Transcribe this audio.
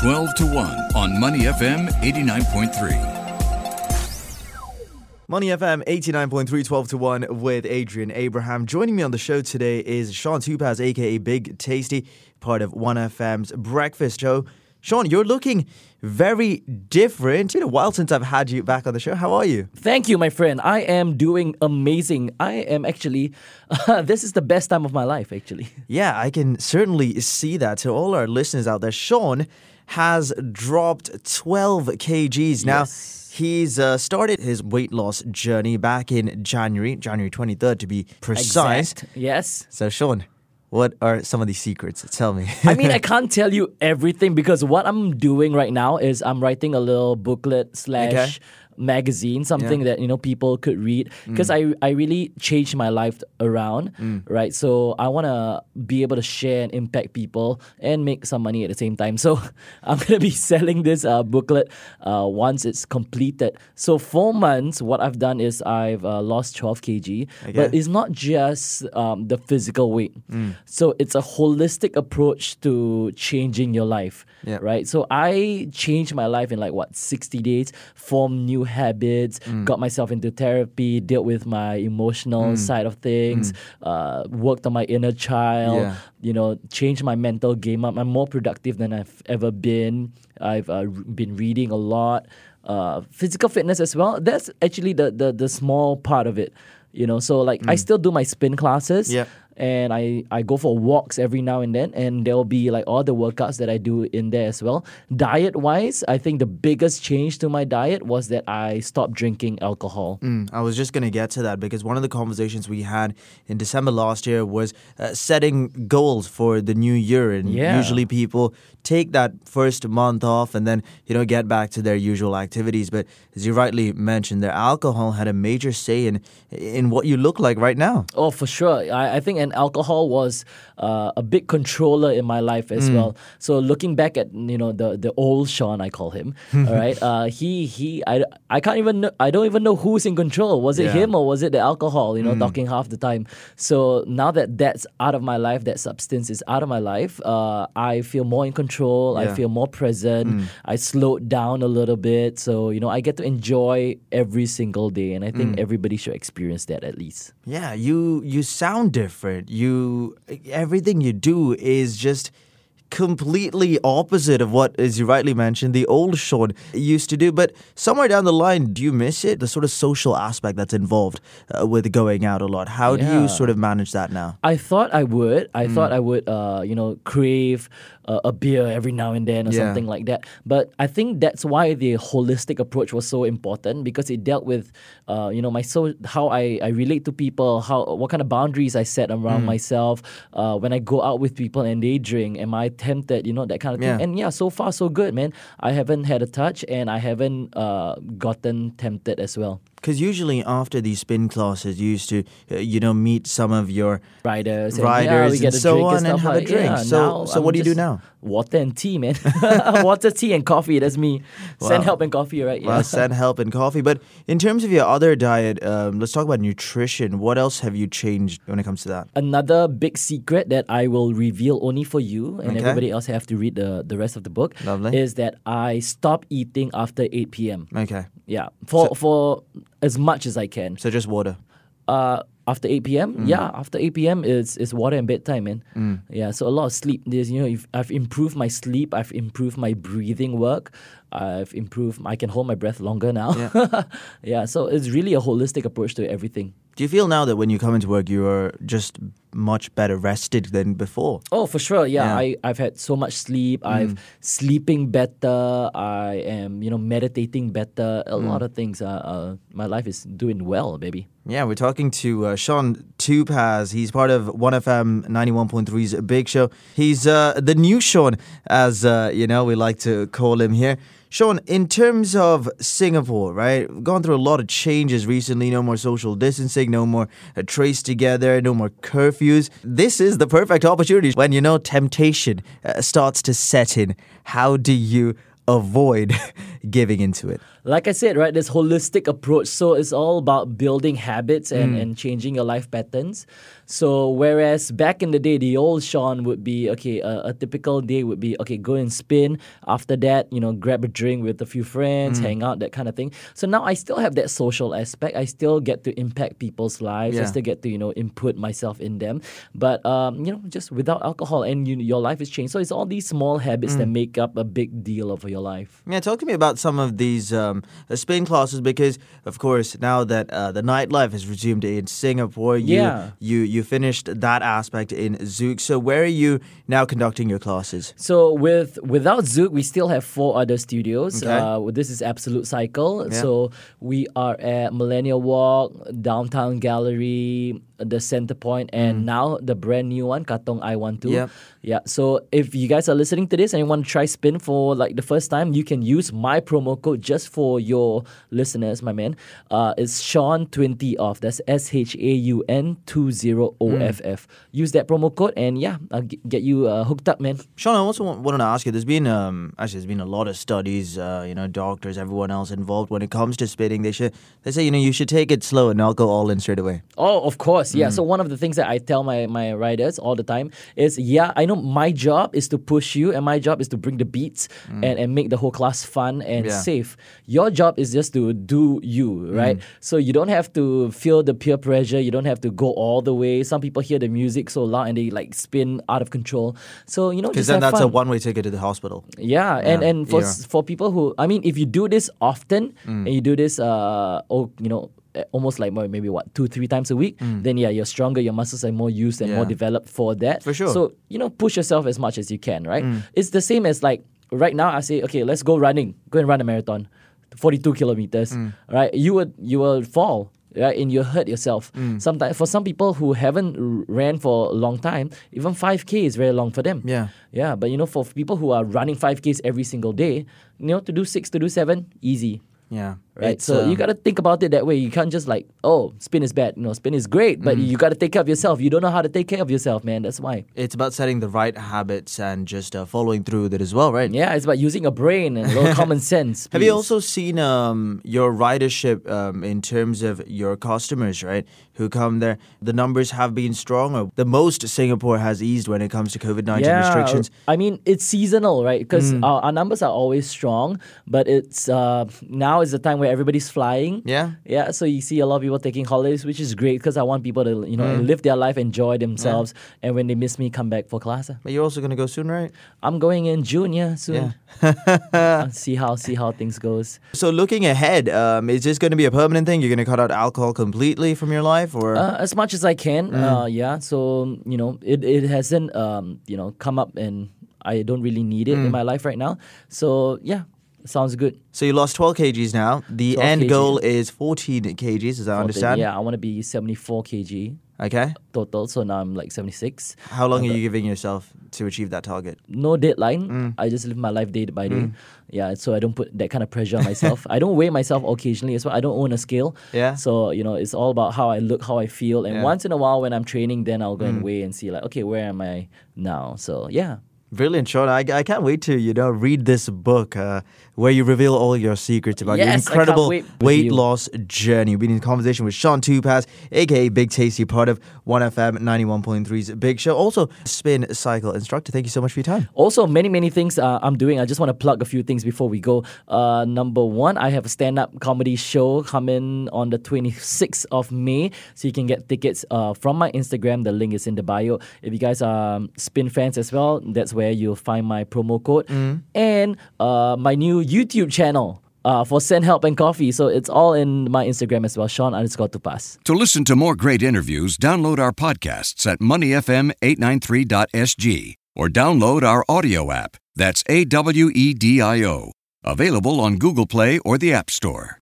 12 to 1 on Money FM 89.3. Money FM 89.3, 12 to 1 with Adrian Abraham. Joining me on the show today is Sean Tupaz, aka Big Tasty, part of 1FM's Breakfast Show. Sean, you're looking very different. It's been a while since I've had you back on the show. How are you? Thank you, my friend. I am doing amazing. I am actually, this is the best time of my life, actually. Yeah, I can certainly see that. To all our listeners out there, Sean has dropped 12 kgs. Now, he's started his weight loss journey back in January 23rd to be precise. Exact. Yes. So, Sean, what are some of these secrets? Tell me. I mean, I can't tell you everything because what I'm doing right now is I'm writing a little booklet / magazine, something that, people could read because I really changed my life around, right? So I want to be able to share and impact people and make some money at the same time. So I'm going to be selling this booklet once it's completed. So 4 months, what I've done is I've lost 12 kg, but it's not just the physical weight. So it's a holistic approach to changing your life, right? So I changed my life in 60 days, formed new habits, got myself into therapy, dealt with my emotional side of things, worked on my inner child, changed my mental game up. I'm more productive than I've ever been. I've been reading a lot. Physical fitness as well. That's actually the small part of it. So I still do my spin classes. And I go for walks every now and then, and there'll be all the workouts that I do in there as well. Diet-wise, I think the biggest change to my diet was that I stopped drinking alcohol. I was just going to get to that because one of the conversations we had in December last year was setting goals for the new year. And usually people take that first month off and then, get back to their usual activities. But as you rightly mentioned, the alcohol had a major say in what you look like right now. Oh, for sure. I think and alcohol was a big controller in my life as well. So looking back at the old Sean, I call him, all right. I can't even know, I don't even know who's in control. Was it him or was it the alcohol? Talking half the time. So now that that's out of my life, that substance is out of my life. I feel more in control. I feel more present. I slowed down a little bit. So I get to enjoy every single day, and I think everybody should experience that at least. Yeah, you sound different. Everything you do is just completely opposite of what, as you rightly mentioned, the old Sean used to do. But somewhere down the line, do you miss it? The sort of social aspect that's involved with going out a lot. How do you sort of manage that now? I thought I would. I thought I would, crave a beer every now and then or something like that. But I think that's why the holistic approach was so important, because it dealt with, how I relate to people, what kind of boundaries I set around myself. When I go out with people and they drink, am I tempted, that kind of thing. And so far so good, man. I haven't had a touch and I haven't gotten tempted as well. Because usually after these spin classes, you used to, meet some of your riders and so on and have a drink. So what do you do now? Water and tea, man. Water, tea, and coffee. That's me. Send help and coffee, right? Well, send help and coffee. But in terms of your other diet, let's talk about nutrition. What else have you changed when it comes to that? Another big secret that I will reveal only for you, and everybody else have to read the rest of the book, is that I stop eating after 8 p.m. Okay. Yeah. For as much as I can. So just water? After 8 p.m.? Yeah, after 8 p.m. is water and bedtime, man. Yeah, so a lot of sleep. I've improved my sleep. I've improved my breathing work. I can hold my breath longer now. Yeah, so it's really a holistic approach to everything. Do you feel now that when you come into work, you are just much better rested than before? Oh, for sure. Yeah. I've had so much sleep. I'm sleeping better. I am, meditating better. A lot of things. My life is doing well, baby. Yeah, we're talking to Sean Tupaz. He's part of 1FM 91.3's Big Show. He's the new Sean, as we like to call him here. Sean, in terms of Singapore, right, we've gone through a lot of changes recently. No more social distancing, no more trace together, no more curfews. This is the perfect opportunity when, temptation starts to set in. How do you avoid giving into it? like I said, right, this holistic approach. So it's all about building habits and changing your life patterns. So whereas back in the day, the old Sean would be, okay, a typical day would be, okay, go and spin. After that, grab a drink with a few friends, hang out, that kind of thing. So now I still have that social aspect. I still get to impact people's lives. I still get to, input myself in them. But, just without alcohol and your life is changed. So it's all these small habits that make up a big deal of your life. Yeah, talk to me about some of these spin classes because, of course, now that the nightlife has resumed in Singapore, you finished that aspect in Zouk. So where are you now conducting your classes? So without Zouk, we still have 4 other studios. Okay. This is Absolute Cycle. Yeah. So we are at Millennial Walk, Downtown Gallery, the Center Point, and now the brand new one, Katong I-12. Yep. Yeah. So if you guys are listening to this and you want to try spin for like the first time, you can use my promo code just for your listeners, my man. It's Sean20 off. That's SHAUN 20OFF. Use that promo code and I'll get you hooked up, man. Sean, I also wanted to ask you. There's been there's been a lot of studies, doctors, everyone else involved when it comes to spinning. They say you should take it slow and not go all in straight away. Oh, of course. Yeah. So one of the things that I tell my riders all the time is, I know my job is to push you and my job is to bring the beats and make the whole class fun and safe. Your job is just to do you, right? So you don't have to feel the peer pressure. You don't have to go all the way. Some people hear the music so loud and they like spin out of control. So, because then that's a one-way ticket to the hospital. Yeah. And for people who, if you do this often and you do this, almost like maybe 2-3 times a week, then you're stronger, your muscles are more used and more developed for that. For sure. So, push yourself as much as you can, right? It's the same as like right now I say, okay, let's go running. Go and run a marathon, 42 kilometers, right? You will fall. Right, and you hurt yourself. Sometimes for some people who haven't ran for a long time, even 5K is very long for them. Yeah. But for people who are running 5Ks every single day, to do 6, to do 7, easy. Yeah. Right. So you got to think about it that way. You can't just like, spin is bad. Spin is great, but you got to take care of yourself. You don't know how to take care of yourself, man. That's why. It's about setting the right habits and just following through with it as well, right? Yeah, it's about using a brain and a little common sense. Have you also seen your ridership in terms of your customers, right, who come there? The numbers have been strong, or the most Singapore has eased when it comes to COVID-19 restrictions? It's seasonal, right? Because our numbers are always strong, but it's now is the time where everybody's flying. Yeah. So you see a lot of people taking holidays, which is great because I want people to live their life, enjoy themselves, and when they miss me, come back for class. But you're also gonna go soon, right? I'm going in June, soon. See how things goes. So looking ahead, is this going to be a permanent thing? You're going to cut out alcohol completely from your life, or as much as I can? So it hasn't come up, and I don't really need it in my life right now. So sounds good. So you lost 12 kgs now. The end goal is 14 kgs, as I understand. Yeah, I want to be 74 kg. Okay. Total, so now I'm like 76. How long are you giving yourself to achieve that target? No deadline. I just live my life day by day. Yeah, so I don't put that kind of pressure on myself. I don't weigh myself occasionally as well. I don't own a scale. Yeah. So, it's all about how I look, how I feel. And once in a while when I'm training, then I'll go and weigh and see like, okay, where am I now? So, yeah. Brilliant, Sean. I can't wait to, read this book where you reveal all your secrets about your incredible weight loss journey. We've been in conversation with Sean Tupaz, a.k.a. Big Tasty, part of 1FM 91.3's Big Show. Also, spin cycle instructor. Thank you so much for your time. Also, many, many things I'm doing. I just want to plug a few things before we go. Number one, I have a stand-up comedy show coming on the 26th of May. So you can get tickets from my Instagram. The link is in the bio. If you guys are spin fans as well, that's where you'll find my promo code. And my new YouTube channel for Send Help and Coffee. So it's all in my Instagram as well, Sean_Tupaz. To listen to more great interviews, download our podcasts at moneyfm893.sg or download our audio app. That's AWEDIO. Available on Google Play or the App Store.